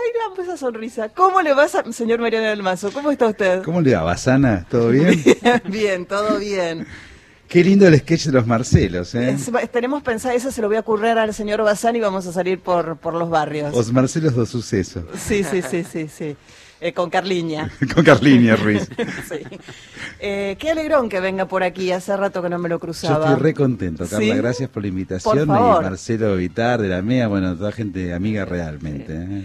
Oigan, pues esa sonrisa. ¿Cómo le va, señor Mariano del Mazo? ¿Cómo está usted? ¿Cómo le va, Basana? ¿Todo bien? Bien, todo bien. Qué lindo el sketch de los Marcelos, ¿eh? Tenemos pensado, eso se lo voy a ocurrir al señor Bazán y vamos a salir por los barrios. Los Marcelos do Suceso. Sí. Con Carliña. Con Carliña Ruiz. Sí. Qué alegrón que venga por aquí, hace rato que no me lo cruzaba. Yo estoy re contento, Carla, ¿Sí? gracias por la invitación. Por favor. Y Marcelo Vitar, de la MEA, bueno, toda gente amiga realmente.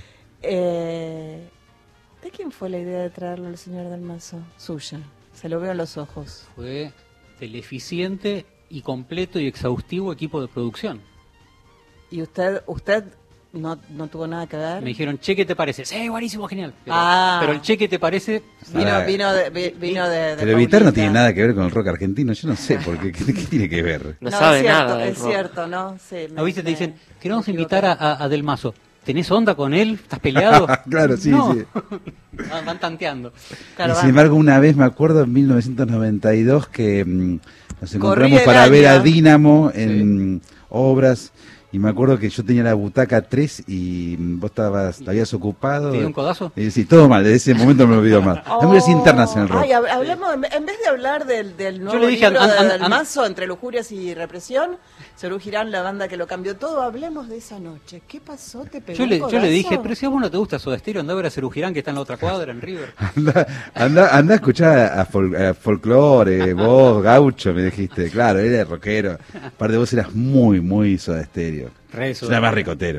¿De quién fue la idea de traerlo al señor del Mazo? Suya, se lo veo en los ojos. Fue del eficiente y completo y exhaustivo equipo de producción. ¿Y usted no tuvo nada que ver? Me dijeron, che, ¿qué te parece? Sí, buenísimo, genial. Pero el che, ¿qué te parece? Vino de Pero Vitar no Paulita. tiene nada que ver con el rock argentino, yo no sé, porque ¿qué tiene que ver? No sabe es cierto, nada. es cierto, ¿no? Sí, ¿No viste? Te dicen, queremos invitar a Del Mazo. ¿Tenés onda con él? ¿Estás peleado? Claro, sí, No. sí. Van tanteando. Claro, Y sin embargo, una vez me acuerdo en 1992 que nos encontramos Corría el para ver a año. Dínamo en obras. Y me acuerdo que yo tenía la butaca 3 y vos te habías ocupado. ¿Te dio un codazo? Sí, todo mal, desde ese momento me olvido más. Hay muchas internas en el rock. Ay, hablemos, en vez de hablar del nuevo le dije, libro de an- Del an- Mazo, Entre Lujurias y Represión, Cerú Girán, la banda que lo cambió todo, hablemos de esa noche. ¿Qué pasó? ¿Te pegó Yo le un codazo? dije, pero si a vos no te gusta Soda Stereo, andá a ver a Cerú Girán, que está en la otra cuadra, en River. Anda a escuchar a folclore, vos, gaucho, me dijiste. Claro, él era rockero. Aparte vos eras muy Soda Stereo. Rezo. Era más ricotero.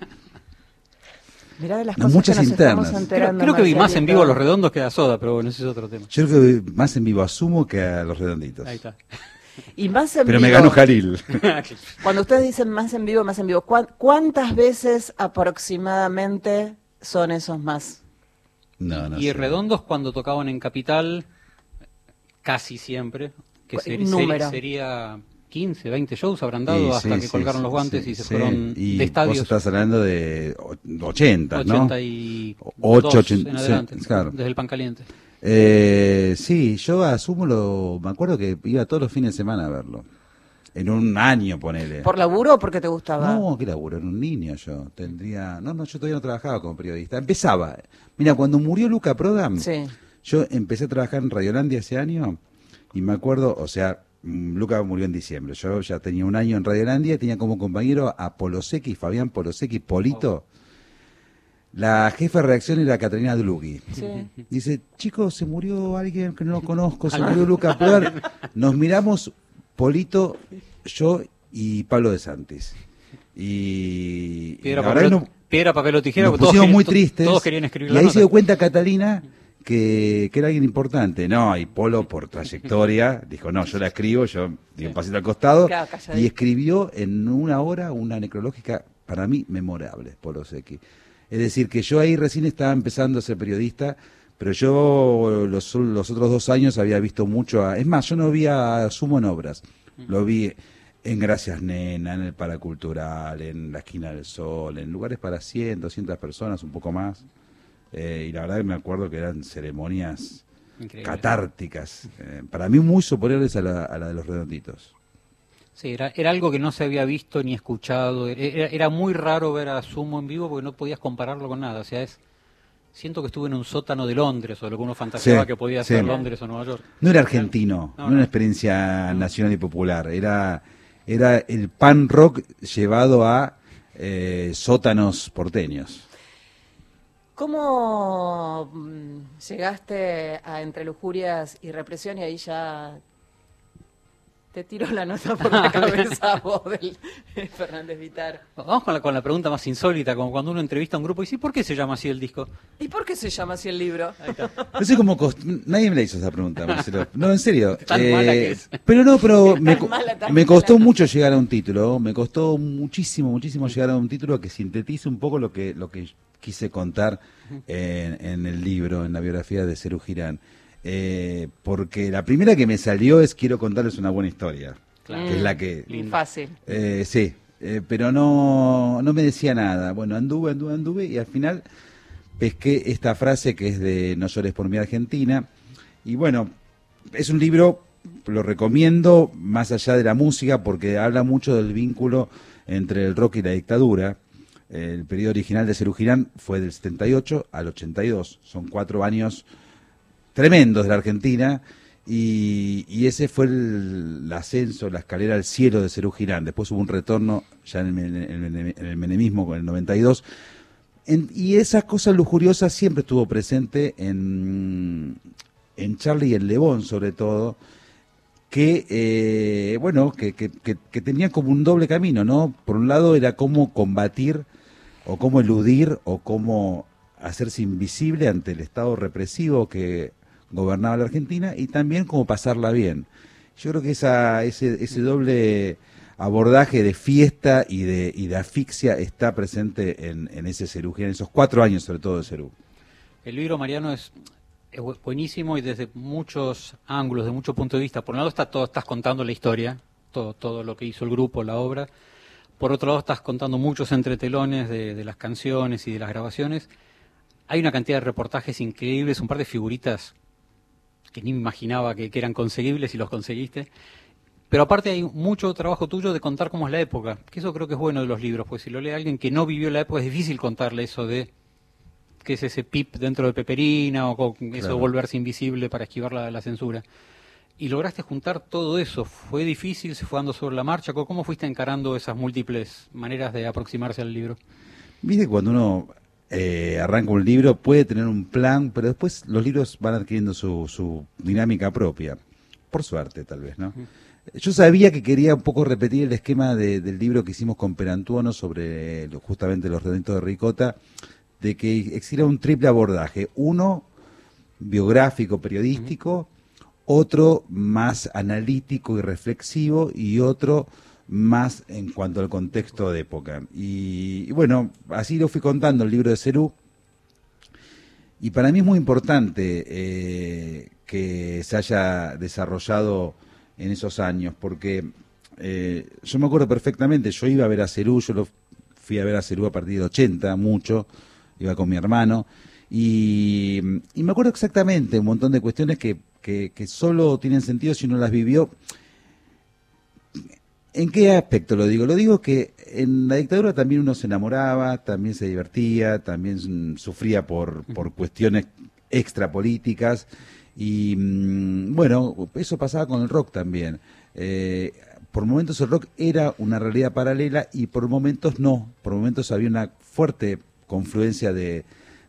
Mirá de las No, cosas muchas que nos internas. estamos enterando. Creo que vi más en vivo a Marcelito. Los Redondos que a Soda, pero bueno, ese es otro tema. Yo creo que más en vivo a Sumo que a Los Redonditos. Ahí está. Y más en Pero vivo. me ganó Jalil. Cuando ustedes dicen más en vivo, ¿cuántas veces aproximadamente son esos más? No Y sé. Redondos cuando tocaban en Capital, casi siempre, que Número. sería 15, 20 shows habrán dado hasta que colgaron los guantes y se sí. fueron Y de estadios. vos estás hablando de 80, ¿no? 82 80, en adelante, sí, claro. desde el Pan Caliente. Sí, yo a Sumo me acuerdo que iba todos los fines de semana a verlo. En un año, ponele. ¿Por laburo o porque te gustaba? No, qué laburo, era un niño yo. Yo todavía no trabajaba como periodista. Empezaba. Mira, cuando murió Luca Prodan, Sí. yo empecé a trabajar en Radiolandia ese año y me acuerdo, o sea, Luca murió en diciembre. Yo ya tenía un año en Radiolandia y tenía como compañero a Polosecchi, Fabián Polosecchi, Polito. La jefa de redacción era Catalina Dlugui. Sí. Dice, chicos, se murió alguien que no lo conozco, se murió Luca Prodan. Nos miramos, Polito, yo y Pablo de Santis. Y Piedra, la verdad que piedra, papel o tijera, nos porque todos pusimos querían- muy tristes. Todos querían escribir y la ahí nota. se dio cuenta Catalina que era alguien importante. No, y Polo, por trayectoria, dijo, no, yo la escribo, yo di un pasito al costado. Claro, calladito. Y escribió en una hora una necrológica, para mí, memorable, Polo Secchi. Es decir, que yo ahí recién estaba empezando a ser periodista, pero yo los otros 2 años había visto mucho es más, yo no vi a Sumo en obras, lo vi en Gracias Nena, en el Paracultural, en la Esquina del Sol, en lugares para 100, 200 personas, un poco más. Y la verdad que me acuerdo que eran ceremonias Increíble. catárticas, para mí muy superiores a la de los Redonditos. Sí, era algo que no se había visto ni escuchado. Era muy raro ver a Sumo en vivo porque no podías compararlo con nada. O sea, siento que estuve en un sótano de Londres o lo que uno fantaseaba Sí, que podía sí. ser Londres o Nueva York. No era argentino, no era una experiencia nacional y popular, era el pan rock llevado a sótanos porteños. ¿Cómo llegaste a Entre Lujurias y Represión y ahí ya te tiró la nota por la cabeza vos del Fernández Vitar? Vamos con la pregunta más insólita, como cuando uno entrevista a un grupo y dice, ¿por qué se llama así el disco? ¿Y por qué se llama así el libro? No sé cómo nadie me la hizo esa pregunta, Marcelo. No, en serio. Tan mala que es. Pero Tan me costó mala. mucho llegar a un título, me costó muchísimo llegar a un título que sintetice un poco lo que quise contar en el libro, en la biografía de Cerú Girán. Porque la primera que me salió es quiero contarles una buena historia, Claro. que es la que... Lindo. Fácil. Sí, pero no me decía nada. Bueno, anduve y al final pesqué esta frase que es de No llores por mi Argentina. Y bueno, es un libro, lo recomiendo más allá de la música porque habla mucho del vínculo entre el rock y la dictadura. El periodo original de Serú Girán fue del 78 al 82. Son 4 años tremendos de la Argentina. Y ese fue el ascenso, la escalera al cielo de Serú Girán. Después hubo un retorno ya en el menemismo con el 92. Y esa cosa lujuriosa siempre estuvo presente en Charlie y en Le Bon, sobre todo, que tenían como un doble camino, ¿no? Por un lado era cómo combatir o cómo eludir o cómo hacerse invisible ante el Estado represivo que gobernaba la Argentina, y también cómo pasarla bien. Yo creo que ese doble abordaje de fiesta y de asfixia está presente en ese Serú, en esos 4 años sobre todo de Serú. El libro, Mariano, es buenísimo y desde muchos ángulos, de muchos puntos de vista. Por un lado estás contando la historia, todo lo que hizo el grupo, la obra. Por otro lado estás contando muchos entretelones de las canciones y de las grabaciones. Hay una cantidad de reportajes increíbles, un par de figuritas que ni me imaginaba que eran conseguibles y los conseguiste. Pero aparte hay mucho trabajo tuyo de contar cómo es la época, que eso creo que es bueno de los libros, pues si lo lee alguien que no vivió la época es difícil contarle eso de qué es ese pip dentro de Peperina o eso de volverse invisible para esquivar la censura. Y lograste juntar todo eso. ¿Fue difícil? ¿Se fue dando sobre la marcha? ¿Cómo fuiste encarando esas múltiples maneras de aproximarse al libro? Viste, cuando uno arranca un libro puede tener un plan, pero después los libros van adquiriendo su dinámica propia. Por suerte, tal vez, ¿no? Yo sabía que quería un poco repetir el esquema del libro que hicimos con Perantuono sobre justamente los redonditos de ricota, de que existiera un triple abordaje. Uno, biográfico, periodístico, otro más analítico y reflexivo, y otro más en cuanto al contexto de época. Y bueno, así lo fui contando el libro de Serú. Y para mí es muy importante que se haya desarrollado en esos años, porque yo me acuerdo perfectamente, yo iba a ver a Serú, fui a ver a Serú a partir del 80, mucho, iba con mi hermano, y me acuerdo exactamente un montón de cuestiones que solo tienen sentido si uno las vivió. ¿En qué aspecto lo digo? Lo digo que en la dictadura también uno se enamoraba, también se divertía, también sufría por cuestiones extrapolíticas, y bueno, eso pasaba con el rock también. Por momentos el rock era una realidad paralela y por momentos no, por momentos había una fuerte confluencia de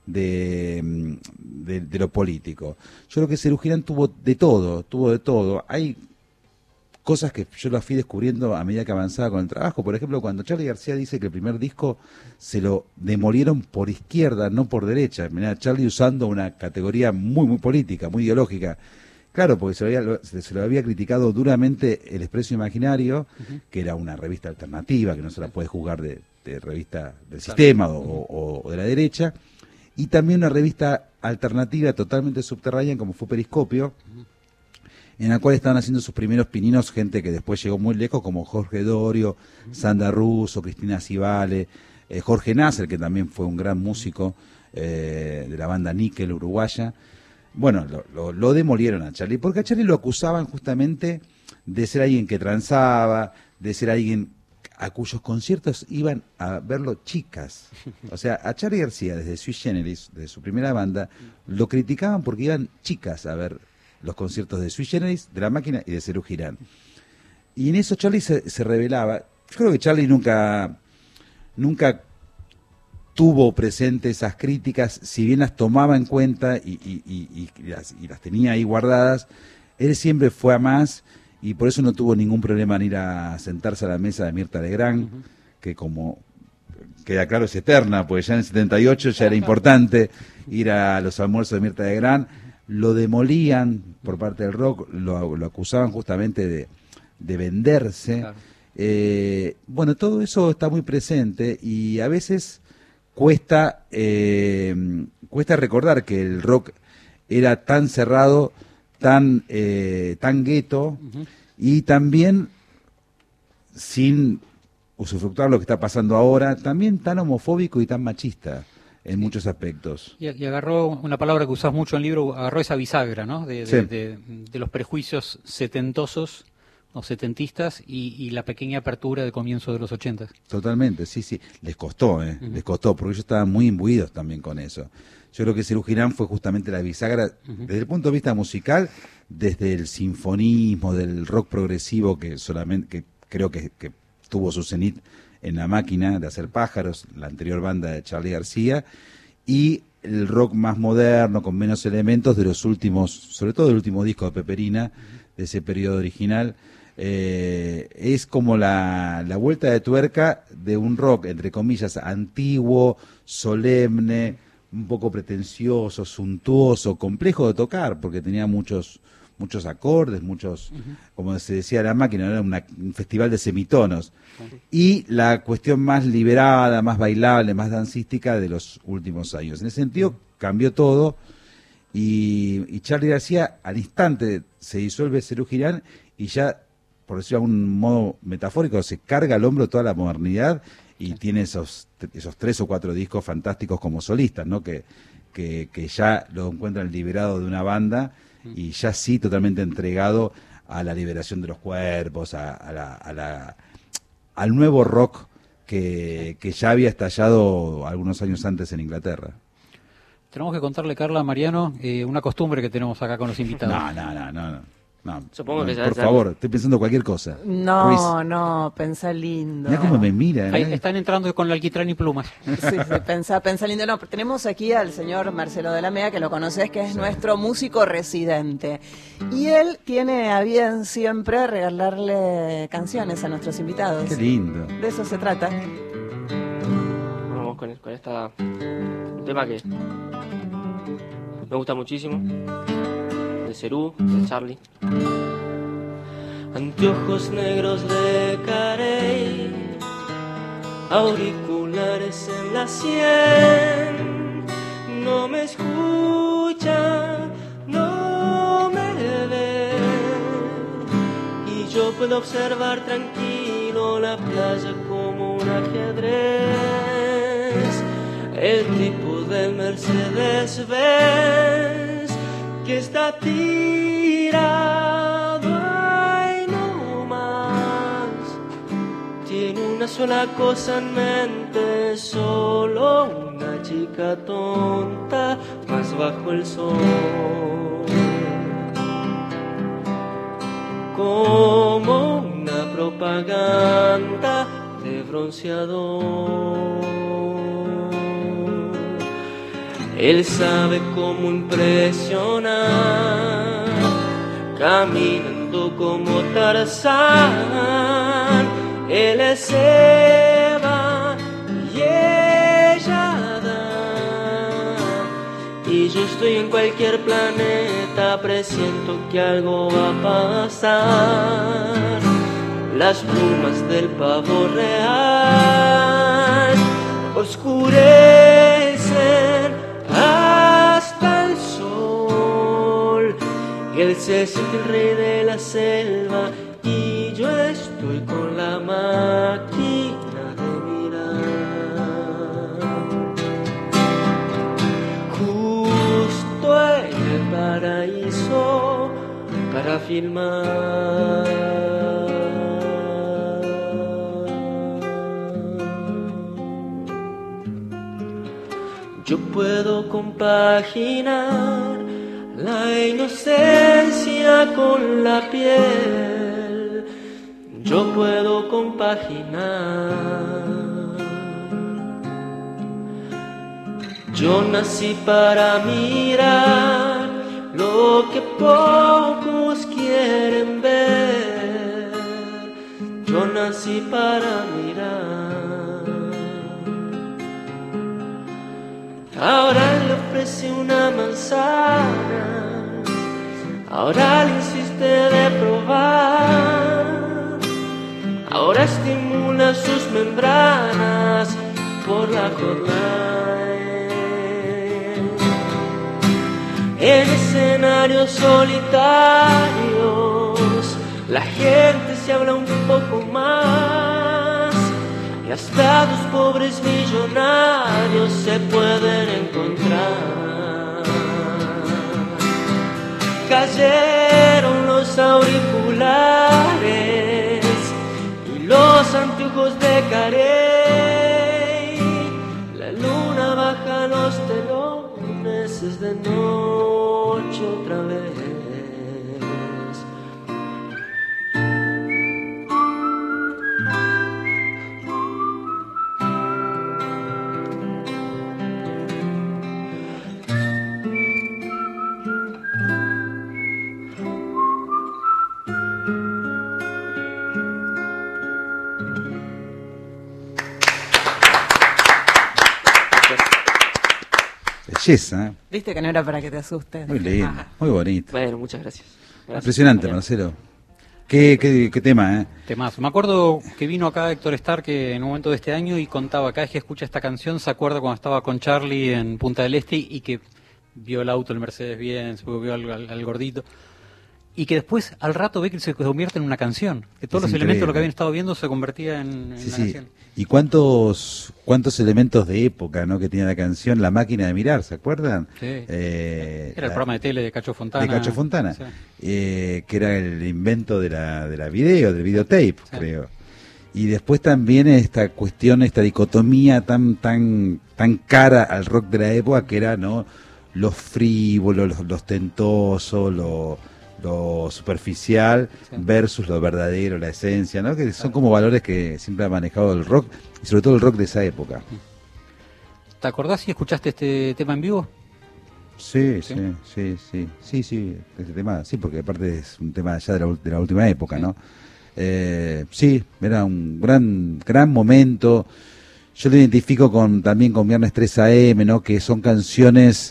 lo político. Yo creo que Serú Girán tuvo de todo. Hay cosas que yo las fui descubriendo a medida que avanzaba con el trabajo. Por ejemplo, cuando Charly García dice que el primer disco se lo demolieron por izquierda, no por derecha. Mirá, Charly usando una categoría muy política, muy ideológica. Claro, porque se lo había criticado duramente El Expreso Imaginario, que era una revista alternativa, que no se la puede juzgar de revista del sistema o de la derecha, y también una revista alternativa totalmente subterránea como fue Periscopio, en la cual estaban haciendo sus primeros pininos gente que después llegó muy lejos, como Jorge Dorio, Sandra Russo, Cristina Civale, Jorge Nasser, que también fue un gran músico de la banda Níquel uruguaya. Bueno, lo demolieron a Charly, porque a Charly lo acusaban justamente de ser alguien que transaba, de ser alguien a cuyos conciertos iban a verlo chicas. O sea, a Charly García, desde Sui Generis, desde su primera banda, lo criticaban porque iban chicas a ver los conciertos de Sui Generis, de La Máquina y de Serú Girán. Y en eso Charly se revelaba. Yo creo que Charly nunca tuvo presente esas críticas, si bien las tomaba en cuenta y las tenía ahí guardadas, él siempre fue a más, y por eso no tuvo ningún problema en ir a sentarse a la mesa de Mirta Legrand, que como queda claro es eterna, porque ya en el 78 ya era importante ir a los almuerzos de Mirta Legrand. Lo demolían por parte del rock, lo acusaban justamente de venderse. Claro. Bueno, todo eso está muy presente, y a veces cuesta recordar que el rock era tan cerrado, tan gueto, y también, sin usufructuar lo que está pasando ahora, también tan homofóbico y tan machista en muchos aspectos. Y agarró una palabra que usás mucho en el libro, agarró esa bisagra, ¿no? De los prejuicios setentosos, los setentistas y la pequeña apertura de comienzo de los 80. Totalmente, sí, sí. Les costó, les costó, porque ellos estaban muy imbuidos también con eso. Yo creo que Serú Girán fue justamente la bisagra, desde el punto de vista musical, desde el sinfonismo, del rock progresivo, que creo que tuvo su cenit en La Máquina de Hacer Pájaros, la anterior banda de Charly García, y el rock más moderno, con menos elementos, de los últimos, sobre todo el último disco de Peperina, de ese periodo original. Es como la vuelta de tuerca de un rock, entre comillas, antiguo, solemne, un poco pretencioso, suntuoso, complejo de tocar, porque tenía muchos acordes, como se decía La Máquina, era un festival de semitonos. Y la cuestión más liberada, más bailable, más dancística de los últimos años. En ese sentido cambió todo, y Charly García al instante se disuelve Serú Girán y ya, por decirlo de algún modo metafórico, se carga al hombro toda la modernidad y tiene esos 3 o 4 discos fantásticos como solistas, ¿no? Que ya lo encuentran liberado de una banda y ya sí totalmente entregado a la liberación de los cuerpos, al nuevo rock que ya había estallado algunos años antes en Inglaterra. Tenemos que contarle, Carla, a Mariano, una costumbre que tenemos acá con los invitados. No, Supongo que por favor, estoy pensando cualquier cosa. No, pensá lindo. Mirá cómo me mira. Ahí están entrando con el alquitrán y plumas. Sí, pensá lindo. No, tenemos aquí al señor Marcelo de la Mea, que lo conoces, que es nuestro músico residente. Y él tiene a bien siempre regalarle canciones a nuestros invitados. Qué lindo. De eso se trata. Vamos con un tema que me gusta muchísimo, de Serú, de Charly. Anteojos negros de Carey, auriculares en la sien, no me escucha, no me ve, y yo puedo observar tranquilo la playa como un ajedrez. El tipo del Mercedes-Benz que está tirado ahí no más, tiene una sola cosa en mente, solo una chica tonta más bajo el sol, como una propaganda de bronceador. Él sabe cómo impresionar, caminando como Tarzán. Él es Eva y ella Adán, y yo estoy en cualquier planeta, presiento que algo va a pasar. Las plumas del pavo real oscurecen hasta el sol. Él se siente el rey de la selva y yo estoy con la máquina de mirar. Justo en el paraíso para filmar. Yo puedo compaginar la inocencia con la piel. Yo puedo compaginar. Yo nací para mirar lo que pocos quieren ver. Yo nací para mirar. Ahora le ofrece una manzana, ahora le insiste de probar, ahora estimula sus membranas por la hotline. En escenarios solitarios la gente se habla un poco más, y hasta dos pobres millonarios se pueden encontrar. Cayeron los auriculares ojos de Carey. La luna baja los telones, es de noche otra vez. Belleza, ¿eh? Viste que no era para que te asustes. Muy lindo, muy bonito. Bueno, muchas gracias. Impresionante, Marcelo. ¿Qué tema, eh? Temazo. Me acuerdo que vino acá Héctor Stark en un momento de este año y contaba, cada vez que escucha esta canción, se acuerda cuando estaba con Charlie en Punta del Este y que vio el auto, el Mercedes-Benz, vio al gordito. Y que después, al rato, ve que se convierte en una canción. Que todos Es los increíble. elementos de lo que habían estado viendo se convertía en Sí, una sí. canción. Y cuántos elementos de época, ¿no? Que tenía la canción La Máquina de Mirar, ¿se acuerdan? Sí. Era Era el programa de tele de Cacho Fontana. De Cacho Fontana, Sí. que era el invento de la del videotape, Sí. creo. Y después también esta cuestión, esta dicotomía tan cara al rock de la época, que era, ¿no? Lo frívolo, lo ostentoso, lo superficial, Sí. versus lo verdadero, la esencia, ¿no? Que son como valores que siempre ha manejado el rock, y sobre todo el rock de esa época. ¿Te acordás si escuchaste este tema en vivo? Sí, ¿Sí? sí, este tema, sí, porque aparte es un tema ya de la última época, Sí. ¿no? Sí, era un gran momento. Yo lo identifico también con Viernes 3 AM, ¿no? Que son canciones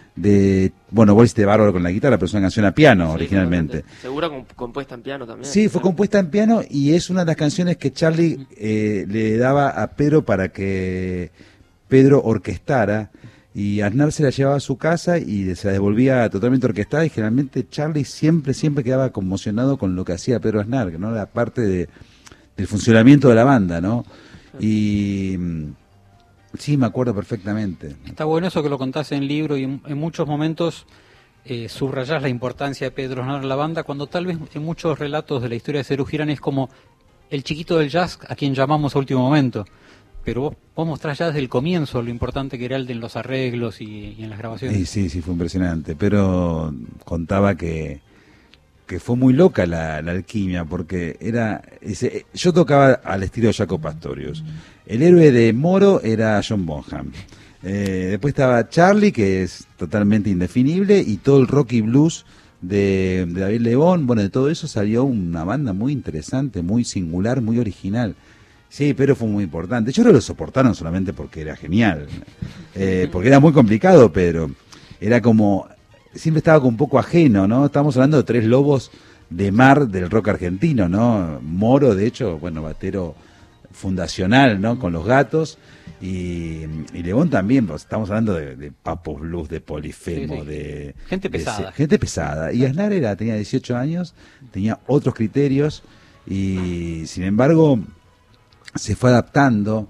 Boris de Bárbaro con la guitarra, pero es una canción a piano Sí, originalmente. totalmente. Seguro compuesta en piano también. Sí, fue compuesta en piano y es una de las canciones que Charlie le daba a Pedro para que Pedro orquestara, y Aznar se la llevaba a su casa y se la devolvía totalmente orquestada, y generalmente Charlie siempre quedaba conmocionado con lo que hacía Pedro Aznar, que no era parte del funcionamiento de la banda, ¿no? Y sí, me acuerdo perfectamente. Está bueno eso que lo contás en el libro y en muchos momentos subrayás la importancia de Pedro Aznar en la banda, cuando tal vez en muchos relatos de la historia de Serú Girán es como el chiquito del jazz a quien llamamos a último momento. Pero vos mostrás ya desde el comienzo lo importante que era el de los arreglos y en las grabaciones. Sí, fue impresionante. Pero contaba que fue muy loca la alquimia, porque yo tocaba al estilo de Jaco Pastorius. El héroe de Moro era John Bonham. Después estaba Charlie, que es totalmente indefinible, y todo el rock y blues de David Lebón. Bueno, de todo eso salió una banda muy interesante, muy singular, muy original. Sí, pero fue muy importante. Yo creo que lo soportaron solamente porque era genial. Porque era muy complicado, Pedro. Era como... Siempre estaba con un poco ajeno, ¿no? Estamos hablando de tres lobos de mar del rock argentino, ¿no? Moro, de hecho, batero fundacional, ¿no? Con los Gatos. Y Lebón también, pues, estamos hablando de Papos Blues, de Polifemo, Sí. de... Gente pesada. Gente pesada. Y Aznar tenía 18 años, tenía otros criterios, y sin embargo se fue adaptando.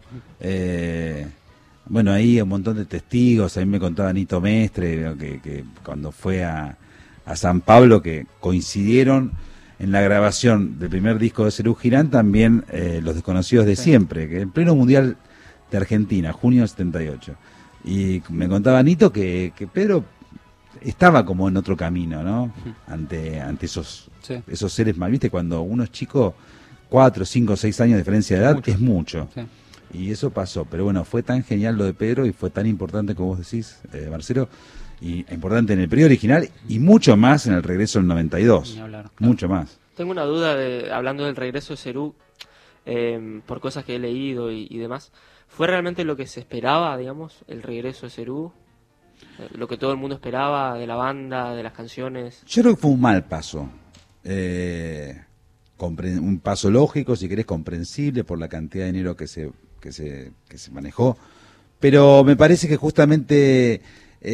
Ahí un montón de testigos. A mí me contaba Nito Mestre que cuando fue a San Pablo, que coincidieron en la grabación del primer disco de Serú Girán, también Los Desconocidos de Siempre, que en pleno Mundial de Argentina, junio 78. Y me contaba Nito que Pedro estaba como en otro camino, ¿no? Ante esos seres mal, ¿viste? Cuando uno es chico, 4, 5, 6 años de diferencia de edad es mucho. Sí. Y eso pasó. Pero bueno, fue tan genial lo de Pedro y fue tan importante como vos decís, Marcelo, y importante en el periodo original y mucho más en el regreso del 92. Ni hablar, claro. Mucho más. Tengo una duda hablando del regreso de Serú, por cosas que he leído y demás. ¿Fue realmente lo que se esperaba, digamos, el regreso de Serú? Lo que todo el mundo esperaba de la banda, de las canciones. Yo creo que fue un mal paso. Un paso lógico, si querés, comprensible por la cantidad de dinero que se manejó. Pero me parece que justamente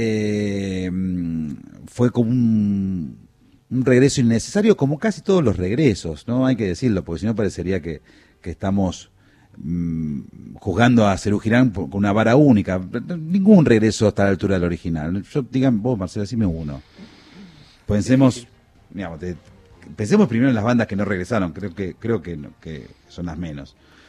fue como un regreso innecesario, como casi todos los regresos, ¿no? Hay que decirlo, porque si no parecería que estamos juzgando a Serú Girán con una vara única. Ningún regreso hasta la altura del original. Digan vos, Marcelo, decime uno. Pensemos primero en las bandas que no regresaron, creo que son las menos.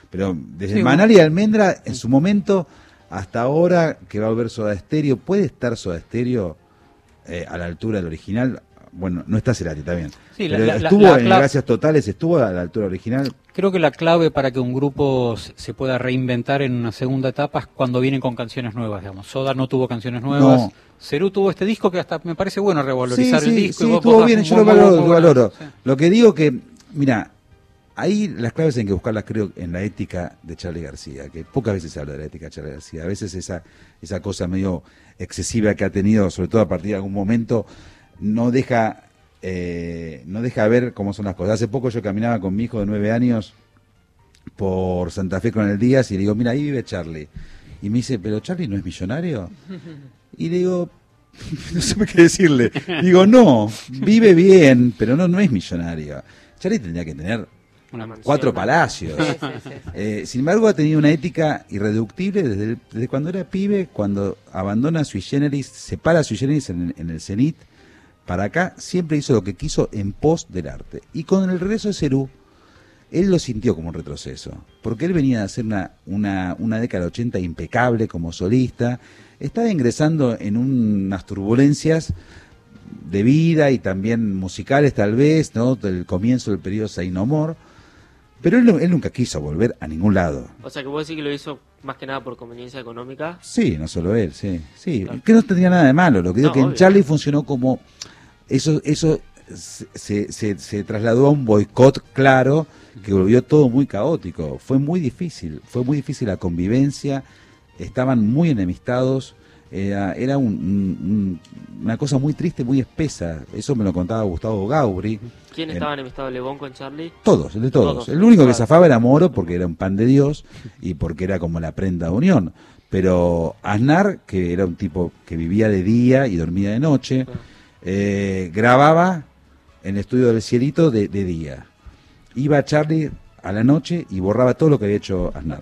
Pero desde Sí, Manal y Almendra, en su momento, hasta ahora que va a volver Soda Stereo, ¿puede estar Soda Stereo a la altura del original? Bueno, no está Cerati, está bien. Sí, pero la estuvo en clave- Gracias Totales, estuvo a la altura original. Creo que la clave para que un grupo se pueda reinventar en una segunda etapa es cuando vienen con canciones nuevas, digamos. Soda no tuvo canciones nuevas. No. Cerú tuvo este disco que hasta me parece bueno revalorizar el disco. Sí, y vos estuvo das bien, muy- yo lo muy- valoro. muy Lo buena- valoro. sí. Lo que digo que, mira, ahí las claves hay que buscarlas, creo, en la ética de Charly García, que pocas veces se habla de la ética de Charly García. A veces esa cosa medio excesiva que ha tenido, sobre todo a partir de algún momento, no deja ver cómo son las cosas. Hace poco yo caminaba con mi hijo de 9 años por Santa Fe con el Díaz y le digo, mira, ahí vive Charly. Y me dice, ¿pero Charly no es millonario? Y le digo, no sé qué decirle. Digo, no, vive bien, pero no es millonario. Charly tendría que tener Una mansión. 4 palacios. Sí, sí, sí. Sin embargo, ha tenido una ética irreductible desde cuando era pibe, cuando abandona Sui Generis, separa Sui Generis en el Zenit, para acá, siempre hizo lo que quiso en pos del arte. Y con el regreso de Cerú, él lo sintió como un retroceso, porque él venía de hacer una década 80 impecable como solista, estaba ingresando en unas turbulencias de vida y también musicales tal vez, ¿no? Del comienzo del periodo Say No More, pero él nunca quiso volver a ningún lado. O sea que vos decís que lo hizo más que nada por conveniencia económica. Sí, no solo él, sí. Claro. Que no tendría nada de malo, lo que digo No, que en obvio. Charly funcionó como... Eso se trasladó a un boicot claro que volvió todo muy caótico. Fue muy difícil la convivencia, estaban muy enemistados, era una cosa muy triste, muy espesa. Eso me lo contaba Gustavo Gauri. ¿Quién estaba enemistado, Lebón con Charly? Todos, de todos. Todos. El único que Claro. zafaba era Moro porque era un pan de Dios y porque era como la prenda de unión. Pero Aznar, que era un tipo que vivía de día y dormía de noche, grababa en el estudio del Cielito de día. Iba a Charly a la noche y borraba todo lo que había hecho Aznar.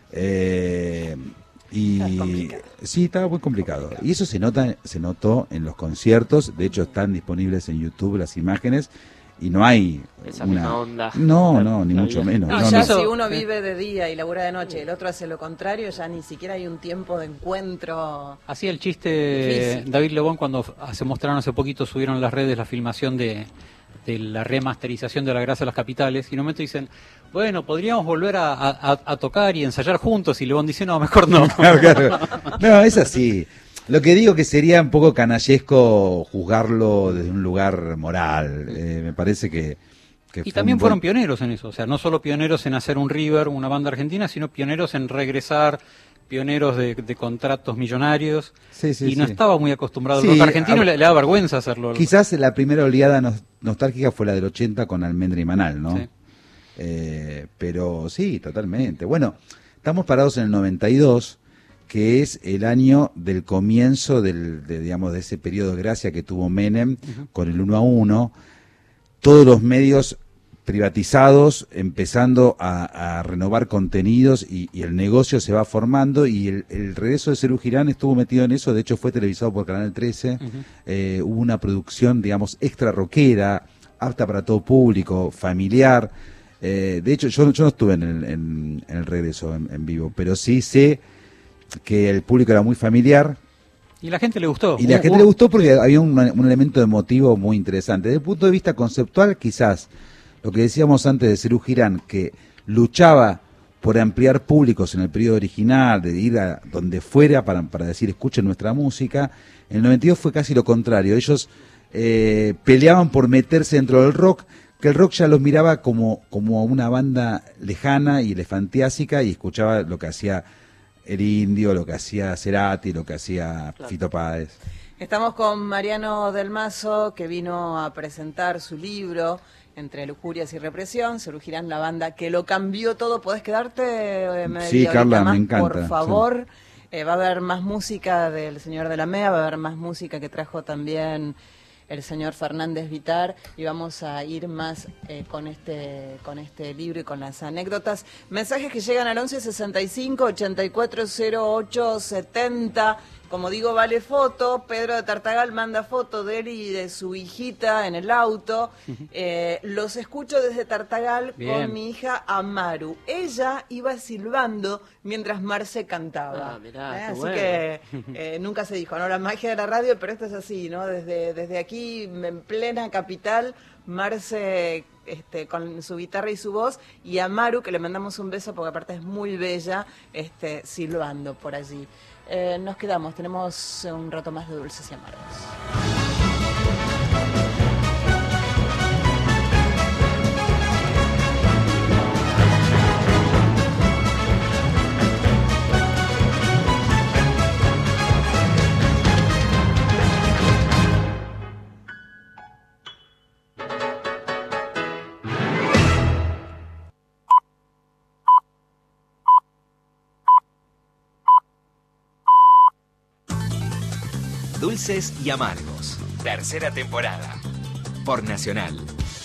Sí, estaba muy complicado. Y eso se notó en los conciertos. De hecho, están disponibles en YouTube las imágenes y no hay Esa misma onda. No, ni La mucho vida. menos. No, No, ya no. si uno vive de día y labura de noche y el otro hace lo contrario, ya ni siquiera hay un tiempo de encuentro. Hacía el chiste Difícil. David Lebón cuando se mostraron hace poquito, subieron a las redes la filmación de la remasterización de La Grasa de las Capitales, y en un momento dicen, bueno, podríamos volver a tocar y ensayar juntos, y Lebón dice, no, mejor no. Claro. No, es así. Lo que digo que sería un poco canallesco juzgarlo desde un lugar moral. Me parece que Y fue también un fueron buen- pioneros en eso, o sea, no solo pioneros en hacer un River, una banda argentina, sino pioneros en regresar, pioneros de contratos millonarios, Sí, sí, y no sí. estaba muy acostumbrado. Sí, Los argentinos a- le da vergüenza hacerlo. Quizás la primera oleada nostálgica fue la del 80 con Almendra y Manal, ¿no? Sí. Pero sí, totalmente. Bueno, estamos parados en el 92, que es el año del comienzo de ese periodo de gracia que tuvo Menem con el 1-1. Todos los medios privatizados empezando a renovar contenidos y el negocio se va formando y el regreso de Cerú Girán estuvo metido en eso, de hecho fue televisado por Canal 13, hubo una producción, digamos, extra rockera, apta para todo público, familiar. De hecho, yo no estuve en el regreso en vivo, pero sí sé que el público era muy familiar. Y la gente le gustó. Y la gente le gustó porque había un elemento emotivo muy interesante. Desde el punto de vista conceptual, quizás, lo que decíamos antes de Cerú Girán, que luchaba por ampliar públicos en el periodo original, de ir a donde fuera para decir escuchen nuestra música, en el 92 fue casi lo contrario. Ellos peleaban por meterse dentro del rock, que el rock ya los miraba como una banda lejana y elefantiásica y escuchaba lo que hacía el Indio, lo que hacía Cerati, lo que hacía Fito Páez. Estamos con Mariano Del Mazo, que vino a presentar su libro Entre Lujurias y Represión. Cerú Girán, la banda que lo cambió todo. ¿Podés quedarte media Sí, horita Carla, más, me encanta, por favor? Va a haber más música del señor de la MEA, va a haber más música que trajo también el señor Fernández Vitar, y vamos a ir más con este libro y con las anécdotas. Mensajes que llegan al 1165-840870. como digo, vale foto. Pedro de Tartagal manda foto de él y de su hijita en el auto. Los escucho desde Tartagal con mi hija Amaru. Ella iba silbando mientras Marce cantaba. Ah, mirá, Así bueno. que nunca se dijo, ¿no? La magia de la radio, pero esto es así, ¿no? Desde aquí, en plena capital, Marce con su guitarra y su voz, y Amaru, que le mandamos un beso porque aparte es muy bella, silbando por allí. Nos quedamos, tenemos un rato más de Dulces y Amargos. Dulces y Amargos, tercera temporada, por Nacional.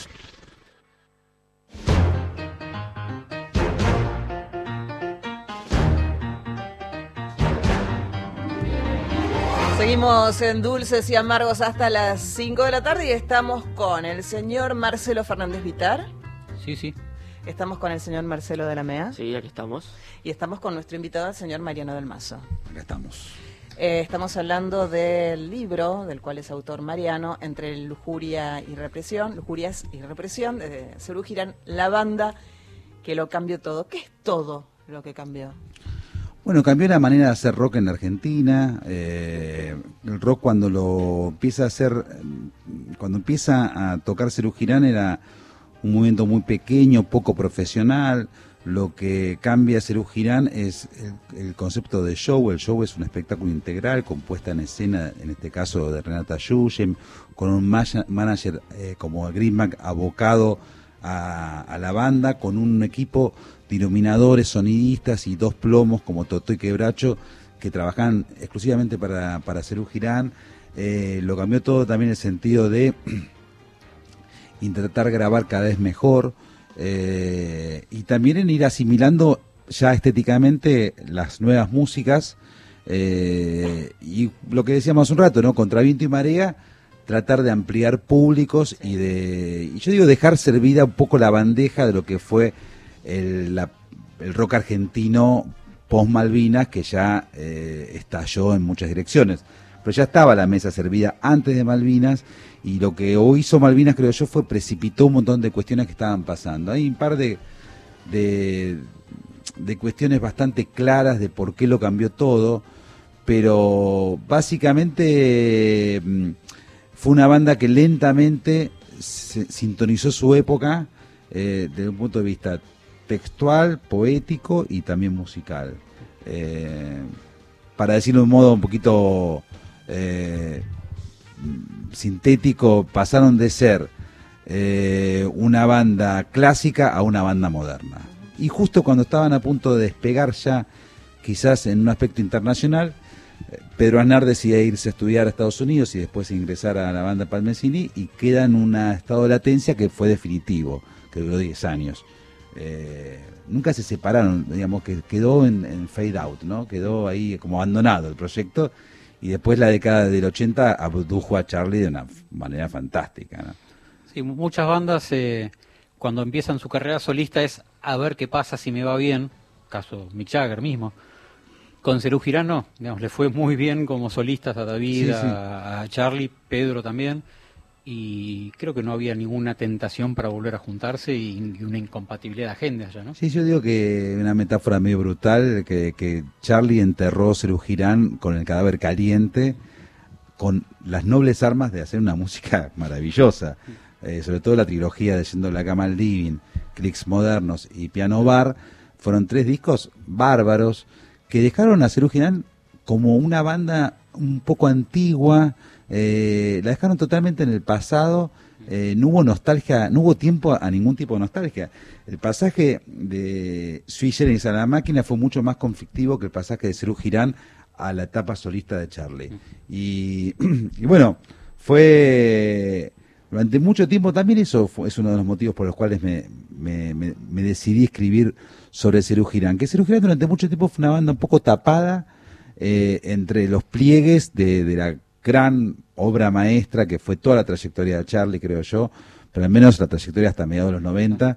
Seguimos en Dulces y Amargos hasta las 5 de la tarde y estamos con el señor Marcelo Fernández Vitar. Sí, sí. Estamos con el señor Marcelo de la Mea. Sí, aquí estamos. Y estamos con nuestro invitado, el señor Mariano del Mazo. Acá estamos. Estamos hablando del libro del cual es autor Mariano, Entre Lujuria y Represión, Lujurias y Represión, de Serú Girán, la banda que lo cambió todo. ¿Qué es todo lo que cambió? Bueno, cambió la manera de hacer rock en Argentina. El rock cuando lo empieza a hacer, cuando empieza a tocar Serú Girán era un movimiento muy pequeño, poco profesional. Lo que cambia Serú Girán es el concepto de show. El show es un espectáculo integral con puesta en escena, en este caso de Renata Yuyem, con un manager como Grismack abocado a la banda, con un equipo de iluminadores, sonidistas y 2 plomos como Totó y Quebracho que trabajan exclusivamente para Serú Girán. Lo cambió todo también en el sentido de intentar grabar cada vez mejor. Y también en ir asimilando ya estéticamente las nuevas músicas, y lo que decíamos hace un rato, ¿no? Contra viento y marea, tratar de ampliar públicos y yo digo dejar servida un poco la bandeja de lo que fue el rock argentino post Malvinas, que ya estalló en muchas direcciones, pero ya estaba la mesa servida antes de Malvinas. Y lo que hoy hizo Malvinas, creo yo, precipitó un montón de cuestiones que estaban pasando. Hay un par de cuestiones bastante claras de por qué lo cambió todo, pero básicamente fue una banda que lentamente sintonizó su época desde un punto de vista textual, poético y también musical. Para decirlo de un modo un poquito sintético, pasaron de ser una banda clásica a una banda moderna. Y justo cuando estaban a punto de despegar ya, quizás en un aspecto internacional, Pedro Aznar decide irse a estudiar a Estados Unidos y después ingresar a la banda Palmesini, y queda en un estado de latencia que fue definitivo, que duró 10 años. Nunca se separaron, digamos, que quedó en fade out, ¿no? Quedó ahí como abandonado el proyecto. Y después la década del 80 abdujo a Charlie de una manera fantástica, ¿no? Sí, muchas bandas cuando empiezan su carrera solista es a ver qué pasa si me va bien, caso Mick Jagger mismo. Con Serú Girán no, digamos, le fue muy bien como solistas a David, Sí, sí. a Charlie, Pedro también, y creo que no había ninguna tentación para volver a juntarse y una incompatibilidad de agendas ya, ¿no? Sí, yo digo que una metáfora medio brutal, que Charlie enterró Serú Girán con el cadáver caliente, con las nobles armas de hacer una música maravillosa, sobre todo la trilogía de Yendo a la Cama al Living, Clics Modernos y Piano Bar, fueron 3 discos bárbaros que dejaron a Serú Girán como una banda un poco antigua. La dejaron totalmente en el pasado. No hubo nostalgia, no hubo tiempo a ningún tipo de nostalgia. El pasaje de Sui Generis a la máquina fue mucho más conflictivo que el pasaje de Serú Girán a la etapa solista de Charlie. Y bueno, fue durante mucho tiempo también. Eso es uno de los motivos por los cuales me decidí escribir sobre Serú Girán. Que Serú Girán durante mucho tiempo fue una banda un poco tapada, entre los pliegues de la gran obra maestra que fue toda la trayectoria de Charlie, creo yo, pero al menos la trayectoria hasta mediados de los 90,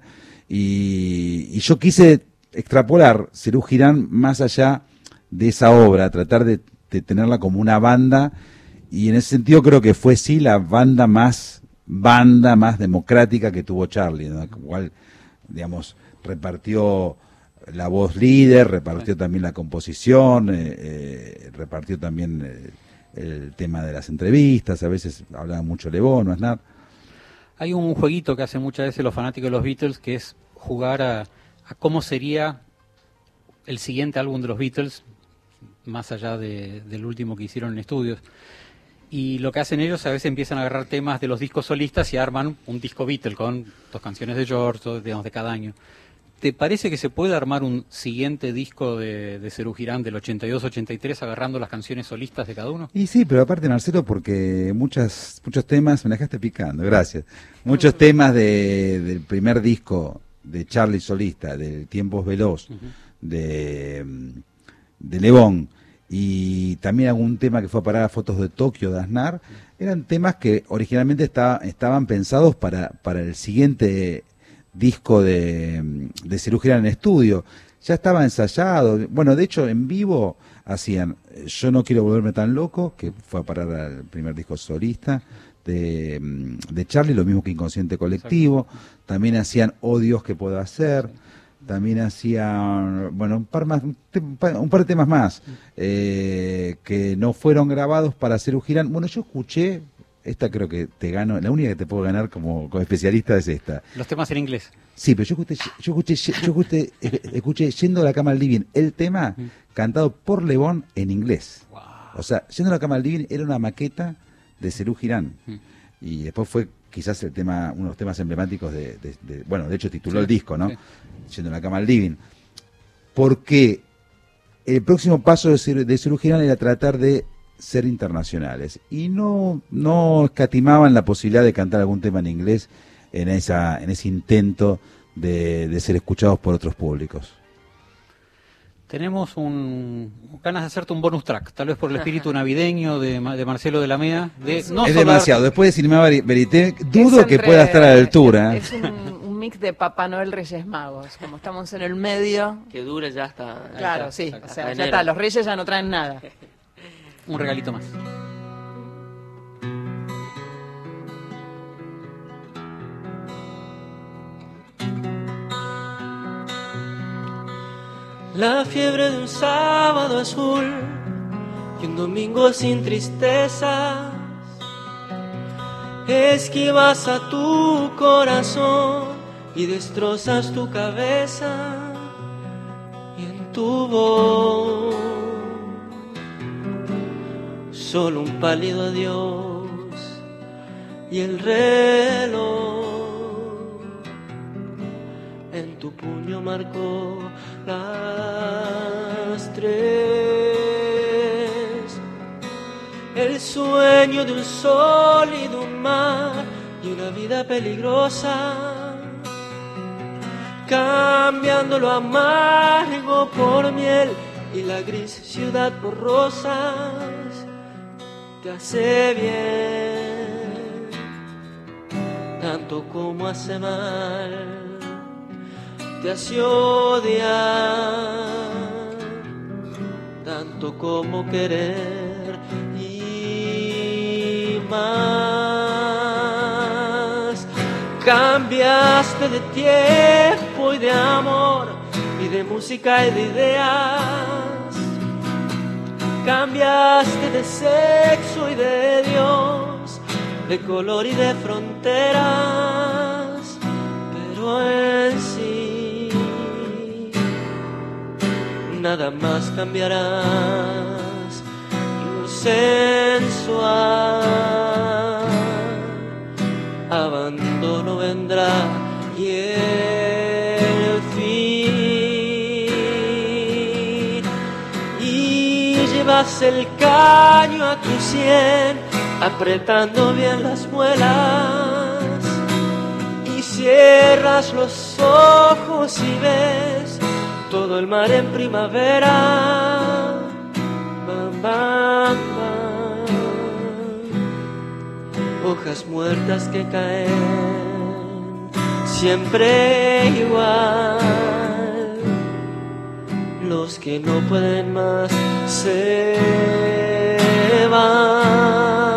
y yo quise extrapolar Serú Girán más allá de esa obra, tratar de tenerla como una banda, y en ese sentido creo que fue sí la banda más democrática que tuvo Charlie, ¿no? Igual, digamos, repartió la voz líder, repartió también la composición, repartió también el tema de las entrevistas, a veces hablaba mucho Lebón o Aznar. Hay un jueguito que hacen muchas veces los fanáticos de los Beatles, que es jugar a cómo sería el siguiente álbum de los Beatles, más allá del último que hicieron en estudios. Y lo que hacen ellos, a veces empiezan a agarrar temas de los discos solistas y arman un disco Beatle con 2 canciones de George, digamos, de cada año. ¿Te parece que se puede armar un siguiente disco de Serú Girán del 82-83 agarrando las canciones solistas de cada uno? Y sí, pero aparte, Marcelo, porque muchos temas, me dejaste picando, gracias. Muchos temas del primer disco de Charlie solista, de Tiempos Veloz, de Lebón, y también algún tema que fue a parar a Fotos de Tokio de Aznar, eran temas que originalmente estaban pensados para el siguiente disco de Serú Girán en estudio. Ya estaba ensayado. Bueno, de hecho, en vivo hacían Yo no quiero volverme tan loco, que fue a parar al primer disco solista de Charlie, lo mismo que Inconsciente Colectivo. También hacían Odios que puedo hacer. También hacían, bueno, un par de temas más que no fueron grabados para Serú Girán. Bueno, yo escuché, esta creo que te gano, la única que te puedo ganar como especialista es esta. Los temas en inglés. Sí, pero yo escuché Yendo a la cama al living, el tema cantado por Lebón en inglés. Wow. O sea, Yendo a la cama al living era una maqueta de Serú Girán. Y después fue quizás uno de los temas emblemáticos bueno, de hecho tituló el disco, ¿no? Sí. Yendo a la cama al living. Porque el próximo paso de Serú Girán era tratar de ser internacionales, y no escatimaban la posibilidad de cantar algún tema en inglés en ese intento de ser escuchados por otros públicos. Tenemos ganas de hacerte un bonus track, tal vez por el espíritu navideño de Marcelo de la Mea. Es demasiado, después de Cinema Verité, dudo que pueda estar a la altura. Es un mix de Papá Noel Reyes Magos, como estamos en el medio. Que dure ya hasta... Claro, sí, o sea, ya está, los Reyes ya no traen nada. Un regalito más. La fiebre de un sábado azul y un domingo sin tristezas, esquivas a tu corazón y destrozas tu cabeza, y en tu voz solo un pálido adiós y el reloj en tu puño marcó las 3. El sueño de un sol y de un mar y una vida peligrosa, cambiando lo amargo por miel y la gris ciudad por rosas. Te hace bien tanto como hace mal, te hace odiar tanto como querer, y más. Cambiaste de tiempo y de amor y de música y de ideas, cambiaste de sexo y de Dios, de color y de fronteras, pero en sí nada más cambiarás que un sensual abandono vendrá y el fin, y llevas el caño a tu sien apretando bien las muelas, y cierras los ojos y ves todo el mar en primavera, bam, bam. Hojas muertas que caen siempre igual. Los que no pueden más se van.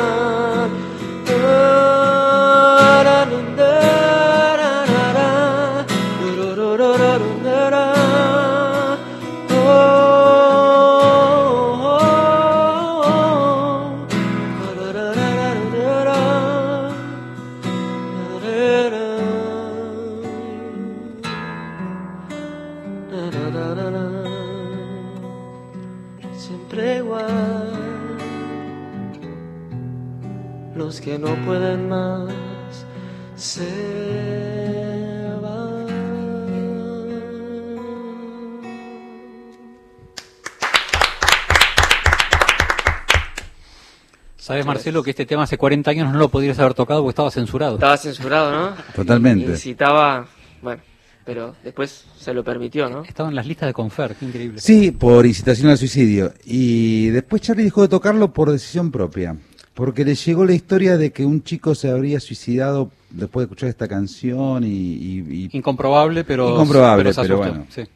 Siempre igual. Los que no pueden más se van. ¿Sabes, Marcelo, que este tema hace 40 años no lo podrías haber tocado porque estaba censurado? Estaba censurado, ¿no? Totalmente. Y necesitaba, bueno, pero después se lo permitió, ¿no? Estaba en las listas de Confer, qué increíble. Sí, por incitación al suicidio. Y después Charlie dejó de tocarlo por decisión propia. Porque le llegó la historia de que un chico se habría suicidado después de escuchar esta canción y Incomprobable, pero incomprobable, se pero asustó, bueno. sí.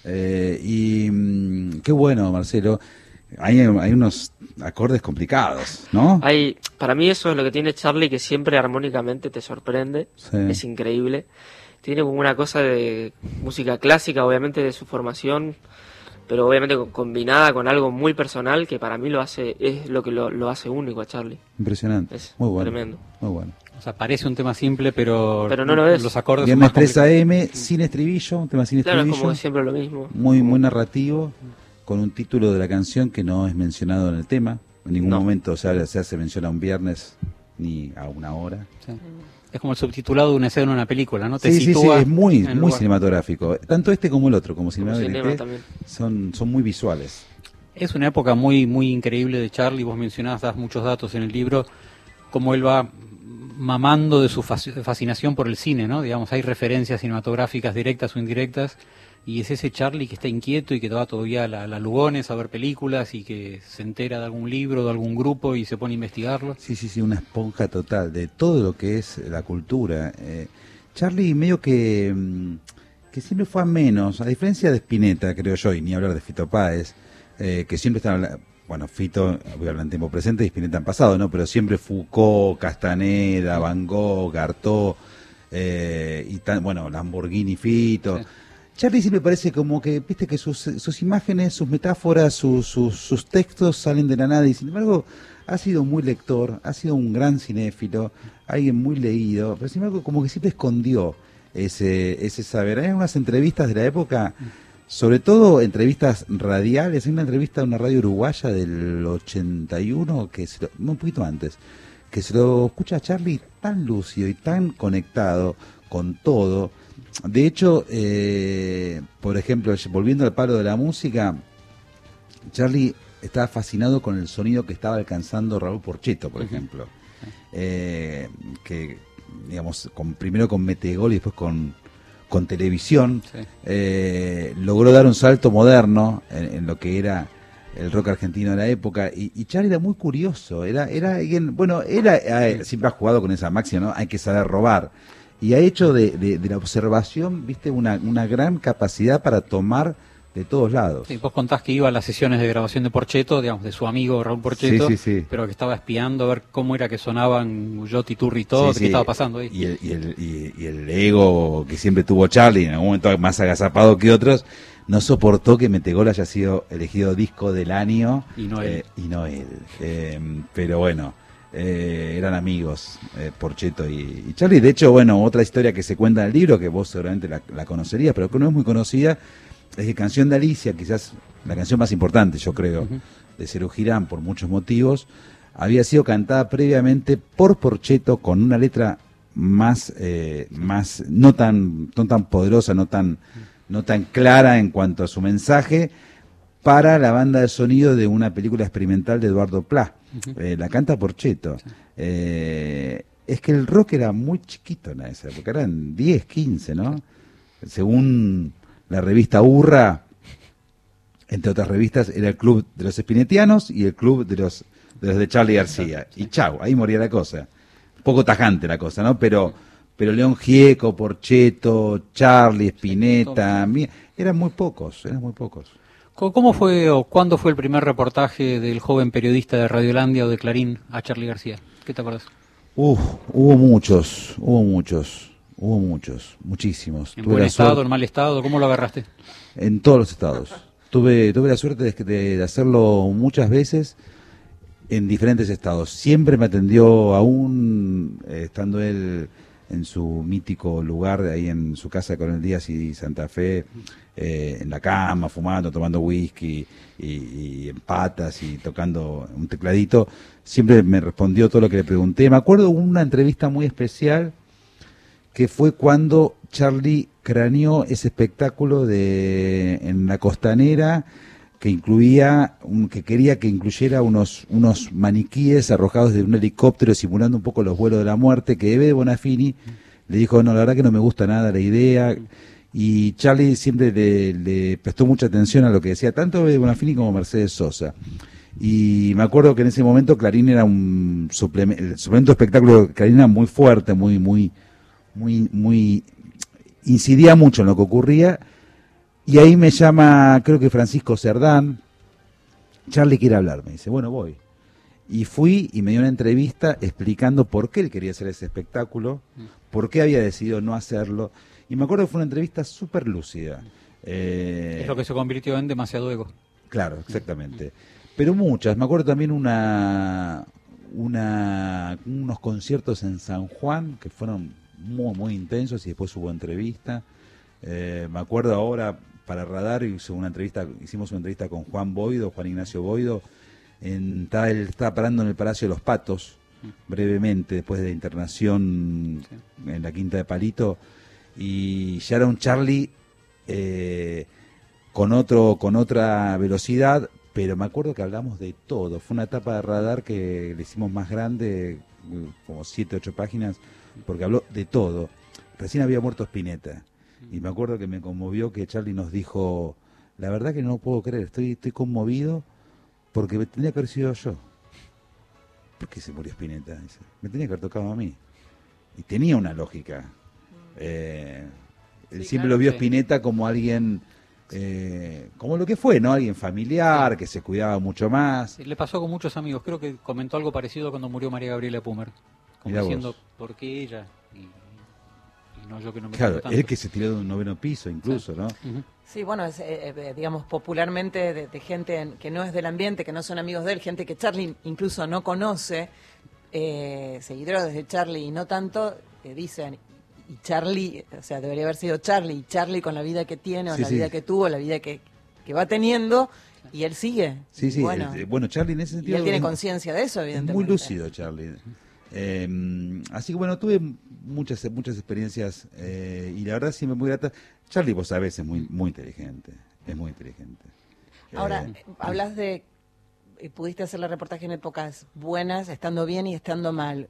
Qué bueno, Marcelo. Hay unos acordes complicados, ¿no? Para mí eso es lo que tiene Charlie, que siempre armónicamente te sorprende. Sí. Es increíble. Tiene como una cosa de música clásica, obviamente, de su formación, pero obviamente combinada con algo muy personal que para mí es lo que lo hace único a Charlie. Impresionante. Es muy bueno. tremendo. Muy bueno. O sea, parece un tema simple, pero no lo es. los acordes son Viernes más 3 complicados. AM, sin estribillo, un tema sin Claro, es estribillo. como siempre lo mismo. Muy narrativo, con un título de la canción que no es mencionado en el tema. En ningún No. momento se hace mención a un viernes ni a una hora. Sí. Es como el subtitulado de una escena en una película, ¿no? Te Sí, sitúa es muy en el lugar. cinematográfico. Tanto este como el otro, como Como Cinema cinema Verité, también. son muy visuales. Es una época muy increíble de Charlie. Vos mencionás, das muchos datos en el libro, cómo él va mamando de su fascinación por el cine, ¿no? Digamos, hay referencias cinematográficas directas o indirectas, y es ese Charlie que está inquieto y que va todavía a la Lugones a ver películas y que se entera de algún libro, de algún grupo y se pone a investigarlo. Sí, una esponja total de todo lo que es la cultura. Charlie medio que siempre fue a menos, a diferencia de Spinetta, creo yo, y ni hablar de Fito Páez, que siempre estaba, bueno, Fito, voy a hablar en tiempo presente y Spinetta en pasado, ¿no? Pero siempre Foucault, Castaneda, Van Gogh, Artaud, bueno, Lamborghini, Fito. Sí. Charlie siempre parece como que, viste, que sus imágenes, sus metáforas, sus textos salen de la nada, y sin embargo ha sido muy lector, ha sido un gran cinéfilo, alguien muy leído, pero sin embargo como que siempre escondió ese saber. Hay unas entrevistas de la época, sobre todo entrevistas radiales. Hay una entrevista de una radio uruguaya del 81, un poquito antes, que se lo escucha a Charlie tan lúcido y tan conectado con todo. De hecho, por ejemplo, volviendo al palo de la música, Charlie estaba fascinado con el sonido que estaba alcanzando Raúl Porchetto, por ejemplo. Que, digamos, primero con Metegol y después con televisión, Sí. logró dar un salto moderno en lo que era el rock argentino de la época, y Charlie era muy curioso, era alguien, bueno, siempre ha jugado con esa máxima, ¿no? Hay que saber robar. Y ha hecho de la observación, viste, una gran capacidad para tomar de todos lados. Sí, vos contás que iba a las sesiones de grabación de Porchetto, digamos, de su amigo Raúl Porchetto, Sí. pero que estaba espiando a ver cómo era que sonaban Gullotti, Turri y todo, qué estaba pasando ahí. Y el ego que siempre tuvo Charlie, en algún momento más agazapado que otros, no soportó que Metegol haya sido elegido disco del año. Y no él. Pero bueno, eran amigos, Porchetto y Charlie. De hecho, bueno, otra historia que se cuenta en el libro, que vos seguramente la conocerías, pero que no es muy conocida, es que Canción de Alicia, quizás la canción más importante, yo creo, de Serú Girán, por muchos motivos, había sido cantada previamente por Porchetto con una letra más no tan poderosa, no tan clara en cuanto a su mensaje, para la banda de sonido de una película experimental de Eduardo Pla. La canta Porchetto. Es que el rock era muy chiquito en esa época, eran 10, 15, ¿no? Según la revista Urra, entre otras revistas, era el club de los espinetianos y el club de los de Charly García. Y chau, ahí moría la cosa. Un poco tajante la cosa, ¿no? Pero León Gieco, Porcheto, Charly, Spinetta, eran muy pocos. ¿Cómo fue o cuándo fue el primer reportaje del joven periodista de Radiolandia o de Clarín a Charly García? ¿Qué te acuerdas? Hubo muchísimos. ¿En buen estado, en mal estado? ¿Cómo lo agarraste? En todos los estados. Tuve la suerte de hacerlo muchas veces en diferentes estados. Siempre me atendió, aún estando él en su mítico lugar, ahí en su casa con el Díaz y Santa Fe, en la cama, fumando, tomando whisky y en patas y tocando un tecladito. Siempre me respondió todo lo que le pregunté. Me acuerdo de una entrevista muy especial que fue cuando Charly craneó ese espectáculo en la Costanera, que quería que incluyera unos maniquíes arrojados de un helicóptero simulando un poco los vuelos de la muerte, que Eve Bonafini le dijo, no, la verdad que no me gusta nada la idea, y Charly siempre le prestó mucha atención a lo que decía tanto Eve Bonafini como Mercedes Sosa. Y me acuerdo que en ese momento Clarín era el suplemento espectáculo de Clarín era muy fuerte, muy incidía mucho en lo que ocurría. Y ahí me llama, creo que Francisco Cerdán, Charly quiere hablar, me dice, bueno, voy. Y fui y me dio una entrevista explicando por qué él quería hacer ese espectáculo, por qué había decidido no hacerlo. Y me acuerdo que fue una entrevista súper lúcida. Es lo que se convirtió en Demasiado Ego. Claro, exactamente. Pero muchas. Me acuerdo también unos conciertos en San Juan que fueron muy intensos y después hubo entrevista. Me acuerdo ahora, para Radar, hicimos una entrevista con Juan Ignacio Boido. Él estaba parando en el Palacio de los Patos, brevemente, después de la internación en la Quinta de Palito, y ya era un Charly con otra velocidad, pero me acuerdo que hablamos de todo. Fue una etapa de Radar que le hicimos más grande, como 7, 8 páginas, porque habló de todo. Recién había muerto Spinetta. Y me acuerdo que me conmovió que Charly nos dijo, la verdad que no lo puedo creer, estoy conmovido porque me tenía que haber sido yo. ¿Por qué se murió Spinetta? Dice, me tenía que haber tocado a mí. Y tenía una lógica. Él siempre lo vio a Spinetta como alguien, como lo que fue, ¿no? Alguien familiar, que se cuidaba mucho más. Le pasó con muchos amigos, creo que comentó algo parecido cuando murió María Gabriela Pumer. Como diciendo, ¿por qué ella? Y no yo, que no me claro, tanto. él que se tiró de un 9º piso incluso, ¿no? Sí, bueno, es, digamos, popularmente de gente que no es del ambiente, que no son amigos de él, gente que Charly incluso no conoce, seguidores de Charly y no tanto, dicen, y Charly, o sea, debería haber sido Charly, y Charly con la vida que tiene, o la vida que tuvo, la vida que va teniendo, y él sigue. Sí, sí, bueno, Charly en ese sentido... Y él tiene conciencia de eso, evidentemente. Muy lúcido, Charly. Así que bueno, tuve muchas experiencias y la verdad siempre muy grata. Charly, vos sabés, es muy inteligente, es muy inteligente. Ahora, hablas de pudiste hacer el reportaje en épocas buenas, estando bien y estando mal.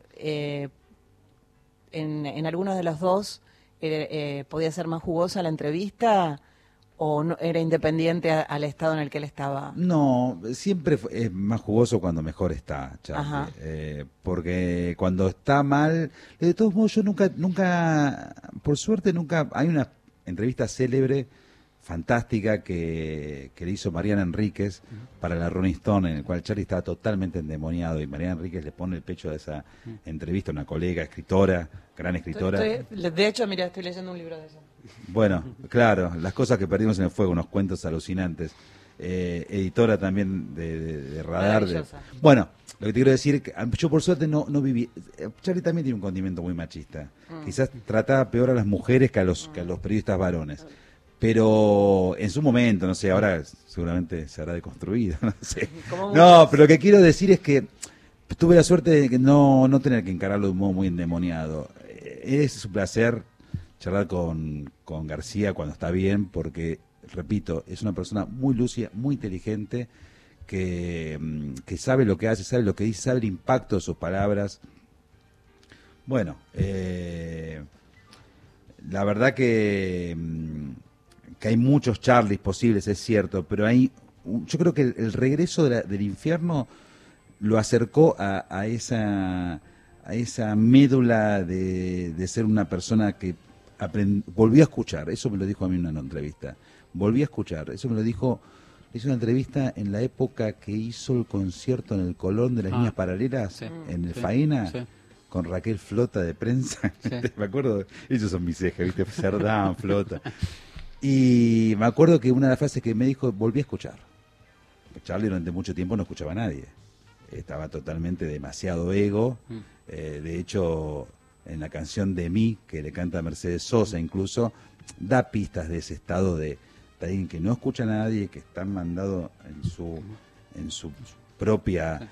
En algunos de los dos podía ser más jugosa la entrevista, ¿o no, era independiente al estado en el que él estaba? No, siempre es más jugoso cuando mejor está, Charly. Porque cuando está mal, de todos modos yo nunca, por suerte nunca, hay una entrevista célebre, fantástica, que le hizo Mariana Enríquez para la Rolling Stone, en el cual Charly estaba totalmente endemoniado y Mariana Enríquez le pone el pecho a esa entrevista, una colega, escritora, gran escritora. De hecho, mira, estoy leyendo un libro de eso. Bueno, claro, Las cosas que perdimos en el fuego, unos cuentos alucinantes. Editora también de Radar. Bueno, lo que te quiero decir, que yo por suerte no viví. Charly también tiene un condimento muy machista. Quizás trataba peor a las mujeres que a los periodistas varones. Pero en su momento, no sé, ahora seguramente se habrá deconstruido, no sé. No, pero lo que quiero decir es que tuve la suerte de que no tener que encararlo de un modo muy endemoniado. Es un placer charlar con García cuando está bien, porque, repito, es una persona muy lúcida, muy inteligente, que sabe lo que hace, sabe lo que dice, sabe el impacto de sus palabras. Bueno, la verdad que hay muchos Charlys posibles, es cierto, pero hay yo creo que el regreso del infierno lo acercó a esa médula de ser una persona que volvió a escuchar. Eso me lo dijo a mí en una entrevista. Volví a escuchar. Eso me lo dijo. Hizo una entrevista en la época que hizo el concierto en el Colón de las Líneas Paralelas, sí, en el sí, Faena, sí. con Raquel Flota de prensa. Sí. Me acuerdo, ellos son mis ejes, ¿viste? Cerdán, Flota. Y me acuerdo que una de las frases que me dijo, volví a escuchar. Charlie durante mucho tiempo no escuchaba a nadie. Estaba totalmente demasiado ego. De hecho, en la canción de Mí, que le canta Mercedes Sosa incluso, da pistas de ese estado de alguien que no escucha a nadie, que está mandado en su propia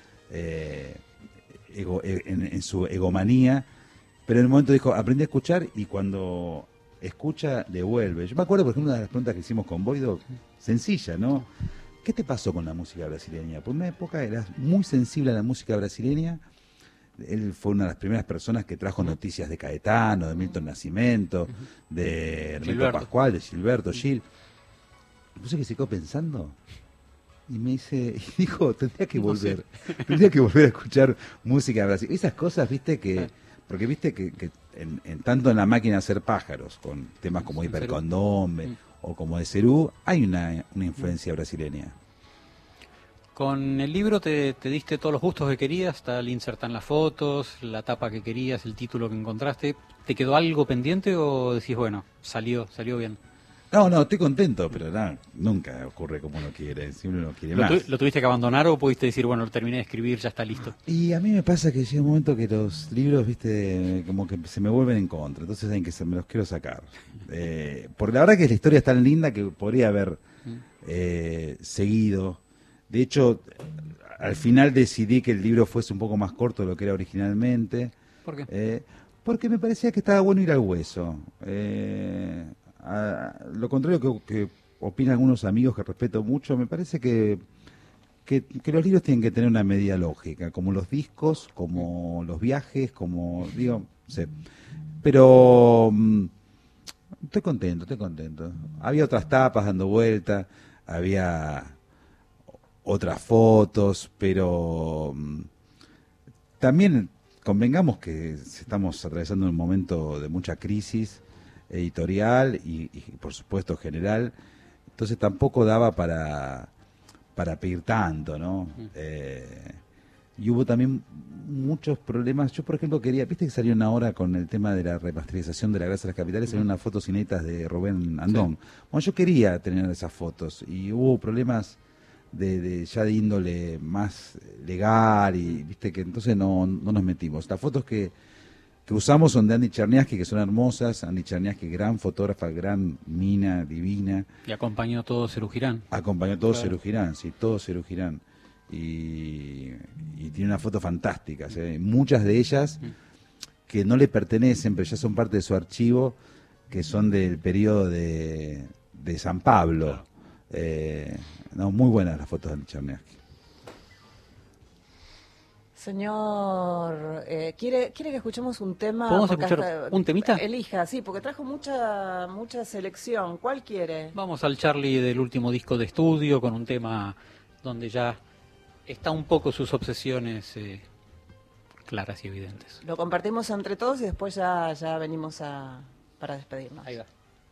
en su egomanía, pero en el momento dijo, aprendí a escuchar, y cuando escucha, devuelve. Yo me acuerdo, por ejemplo, una de las preguntas que hicimos con Boido, sencilla, ¿no? ¿Qué te pasó con la música brasileña? Por una época eras muy sensible a la música brasileña. Él fue una de las primeras personas que trajo noticias de Caetano, de Milton Nascimento, de Hermeto Pascual, de Gilberto Gil. Puse que se quedó pensando y me dice, y dijo, tendría que volver a escuchar música brasileña. Esas cosas, viste, porque viste que tanto en La Máquina de Hacer Pájaros, con temas como Hipercondombe o como de Cerú, hay una influencia brasileña. Con el libro te diste todos los gustos que querías, tal insertan las fotos, la tapa que querías, el título que encontraste. ¿Te quedó algo pendiente o decís, bueno, salió bien? No, estoy contento, pero nunca ocurre como uno quiere, siempre uno quiere más. ¿Lo tuviste que abandonar o pudiste decir, bueno, lo terminé de escribir, ya está listo? Y a mí me pasa que llega un momento que los libros, viste, como que se me vuelven en contra, entonces saben que me los quiero sacar. Porque la verdad que la historia es tan linda que podría haber seguido. De hecho, al final decidí que el libro fuese un poco más corto de lo que era originalmente. ¿Por qué? Porque me parecía que estaba bueno ir al hueso. Lo contrario que opinan algunos amigos que respeto mucho, me parece que los libros tienen que tener una medida lógica, como los discos, como los viajes, como, digo, no sé. Pero estoy contento. Había otras tapas dando vuelta, había otras fotos, pero también convengamos que estamos atravesando un momento de mucha crisis editorial y por supuesto general, entonces tampoco daba para pedir tanto, ¿no? Y hubo también muchos problemas. Yo, por ejemplo, viste que salió una hora con el tema de la remasterización de La Grasa de las Capitales, salieron unas fotos inéditas de Rubén Andón. Sí. Bueno, yo quería tener esas fotos y hubo problemas ya de índole más legal y viste que entonces no nos metimos. Las fotos que usamos son de Andy Cherniavsky, que son hermosas. Andy Cherniavsky, gran fotógrafa, gran mina, divina. Y acompañó todo Cerú Girán. Acompañó todo Cerú Girán, sí, todo Cerú Girán. Y tiene unas fotos fantásticas, muchas de ellas que no le pertenecen, pero ya son parte de su archivo, que son del periodo de San Pablo. Muy buenas las fotos de Andy Cherniavsky. Señor, ¿quiere que escuchemos un tema? ¿Podemos escuchar un temita? Elija, sí, porque trajo mucha selección. ¿Cuál quiere? Vamos al Charlie del último disco de estudio, con un tema donde ya está un poco sus obsesiones claras y evidentes. Lo compartimos entre todos y después ya venimos para despedirnos. Ahí va.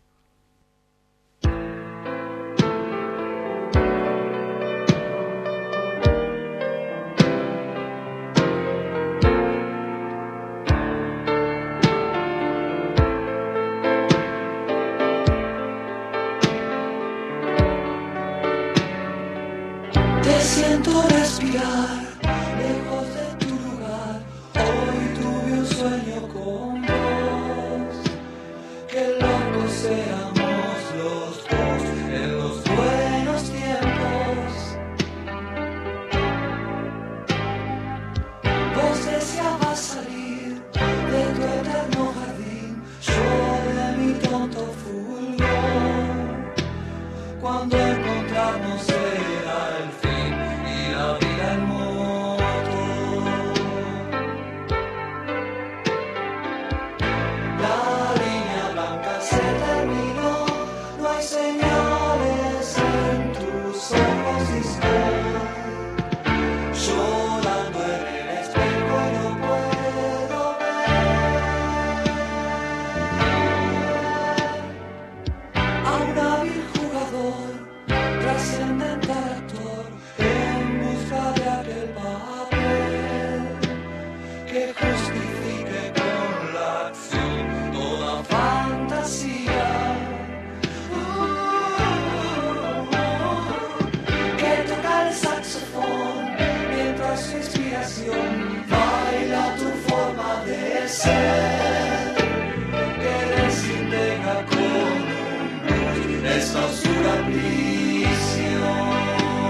Te siento respirar lejos de tu lugar. Hoy tuve un sueño con vos. Qué locos éramos los dos en los buenos tiempos. Vos deseabas salir de tu eterno jardín, yo de mi tonto fulgor. Cuando encontrarnos era el fin. La vida en moto. La línea blanca se terminó, no hay señales en tus ojos. que justifique con la acción toda fantasía. Que toca el saxofón mientras su inspiración baila tu forma de ser. Que desintegra con un blues esta oscura prisión.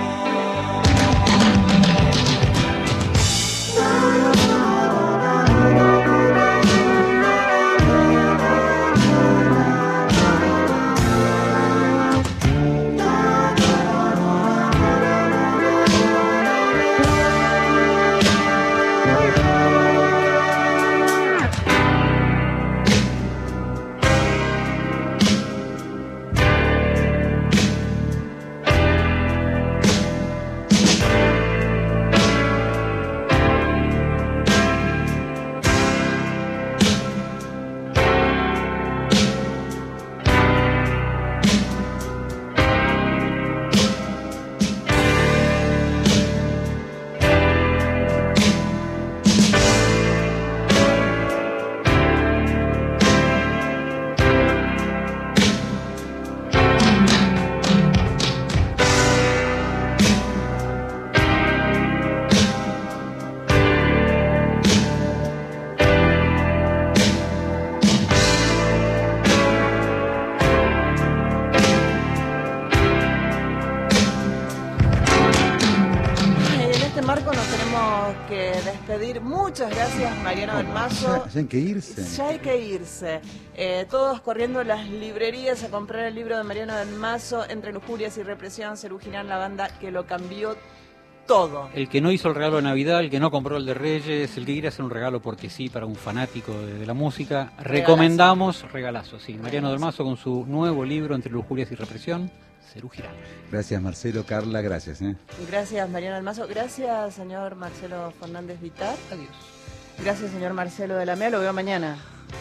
Muchas gracias, Mariano del Mazo. Ya hay que irse. Ya hay que irse. Todos corriendo a las librerías a comprar el libro de Mariano del Mazo, Entre lujurias y represión, Serú Girán, la banda que lo cambió todo. El que no hizo el regalo de Navidad, el que no compró el de Reyes, el que quiere hacer un regalo porque sí para un fanático de la música, recomendamos regalazo, sí. Mariano del Mazo con su nuevo libro Entre lujurias y represión, Serú Girán. Gracias, Marcelo, Carla, gracias. Gracias, Mariano del Mazo. Gracias, señor Marcelo Fernández Vitar. Adiós. Gracias, señor Marcelo de la Mea. Lo veo mañana.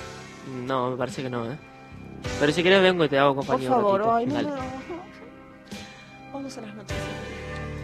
No, me parece que no, Pero si quieres vengo y te hago compañía. Por favor, un ratito. ay, no, Dale. no. Vamos a las noticias.